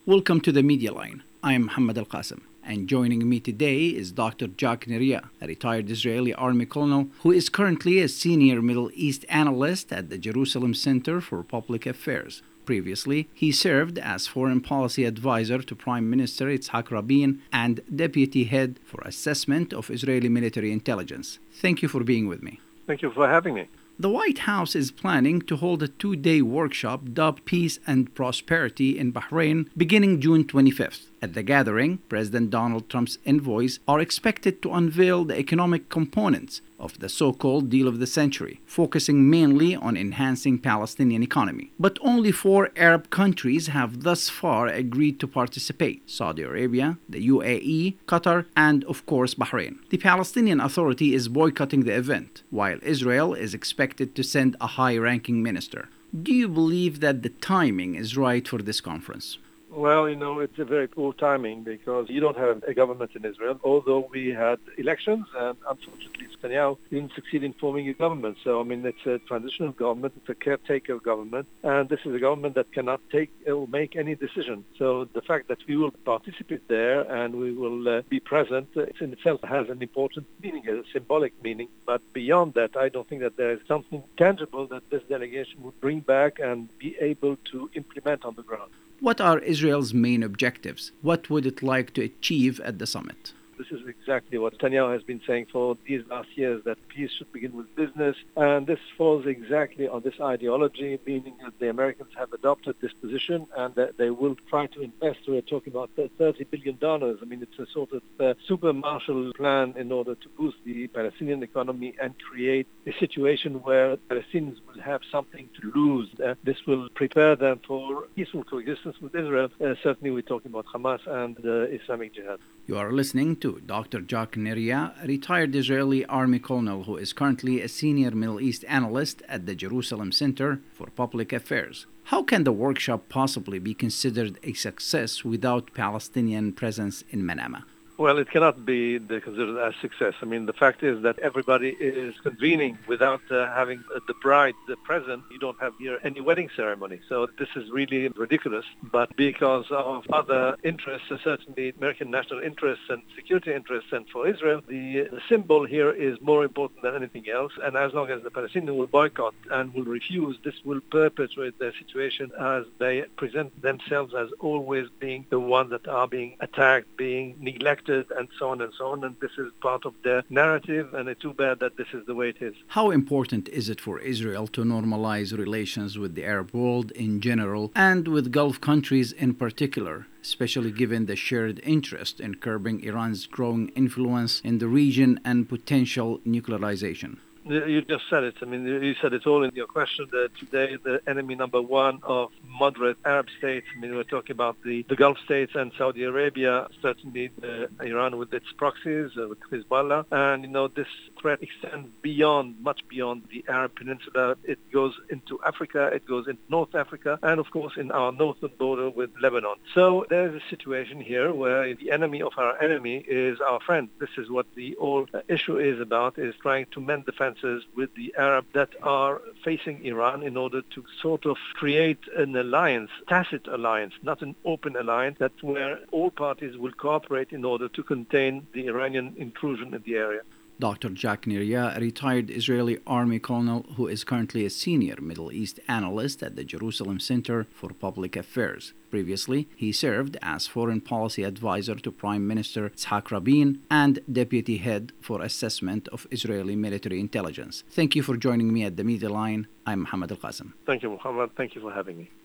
Welcome to the Media Line. I am Muhammad Al-Qasim, and joining me today is Dr. Jack Neria, a retired Israeli Army colonel who is currently a senior Middle East analyst at the Jerusalem Center for Public Affairs. Previously, he served as foreign policy advisor to Prime Minister Yitzhak Rabin and deputy head for assessment of Israeli military intelligence. Thank you for being with me. Thank you for having me. The White House is planning to hold a two-day workshop dubbed Peace and Prosperity in Bahrain beginning June 25th. At the gathering, President Donald Trump's envoys are expected to unveil the economic components of the so-called deal of the century, focusing mainly on enhancing Palestinian economy. But only 4 Arab countries have thus far agreed to participate: Saudi Arabia, the UAE, Qatar, and of course Bahrain. The Palestinian Authority is boycotting the event, while Israel is expected to send a high-ranking minister. Do you believe that the timing is right for this conference? Well, it's a very poor timing because you don't have a government in Israel, although we had elections and unfortunately Netanyahu didn't succeed in forming a government. So, it's a transitional government, it's a caretaker government, and this is a government that cannot take or make any decision. So the fact that we will participate there and we will be present, it in itself has an important meaning, a symbolic meaning. But beyond that, I don't think that there is something tangible that this delegation would bring back and be able to implement on the ground. What are Israel's main objectives? What would it like to achieve at the summit? This is exactly what Netanyahu has been saying for these last years, that peace should begin with business. And this falls exactly on this ideology, meaning that the Americans have adopted this position and that they will try to invest. We're talking about $30 billion. It's a sort of super Marshall plan in order to boost the Palestinian economy and create a situation where Palestinians will have something to lose. This will prepare them for peaceful coexistence with Israel. Certainly we're talking about Hamas and Islamic Jihad. You are listening to Dr. Jack Neria, a retired Israeli Army colonel who is currently a senior Middle East analyst at the Jerusalem Center for Public Affairs. How can the workshop possibly be considered a success without Palestinian presence in Manama? Well, it cannot be considered as success. The fact is that everybody is convening without having the bride present. You don't have here any wedding ceremony. So this is really ridiculous. But because of other interests, certainly American national interests and security interests, and for Israel, the symbol here is more important than anything else. And as long as the Palestinians will boycott and will refuse, this will perpetuate their situation as they present themselves as always being the ones that are being attacked, being neglected, and so on and so on. And this is part of their narrative, and it's too bad that this is the way it is. How important is it for Israel to normalize relations with the Arab world in general and with Gulf countries in particular, especially given the shared interest in curbing Iran's growing influence in the region and potential nuclearization? You just said it. You said it all in your question. That today, the enemy number one of moderate Arab states, we're talking about the Gulf states and Saudi Arabia, certainly Iran with its proxies, with Hezbollah. And, this threat extends much beyond the Arab Peninsula. It goes into Africa, it goes into North Africa, and, of course, in our northern border with Lebanon. So there is a situation here where the enemy of our enemy is our friend. This is what the whole issue is about, is trying to mend the fence with the Arabs that are facing Iran in order to sort of create an alliance, tacit alliance, not an open alliance, that where all parties will cooperate in order to contain the Iranian intrusion in the area. Dr. Jack Neria, a retired Israeli Army colonel who is currently a senior Middle East analyst at the Jerusalem Center for Public Affairs. Previously, he served as foreign policy advisor to Prime Minister Yitzhak Rabin and deputy head for assessment of Israeli military intelligence. Thank you for joining me at the Media Line. I'm Muhammad Al-Qasim. Thank you, Muhammad. Thank you for having me.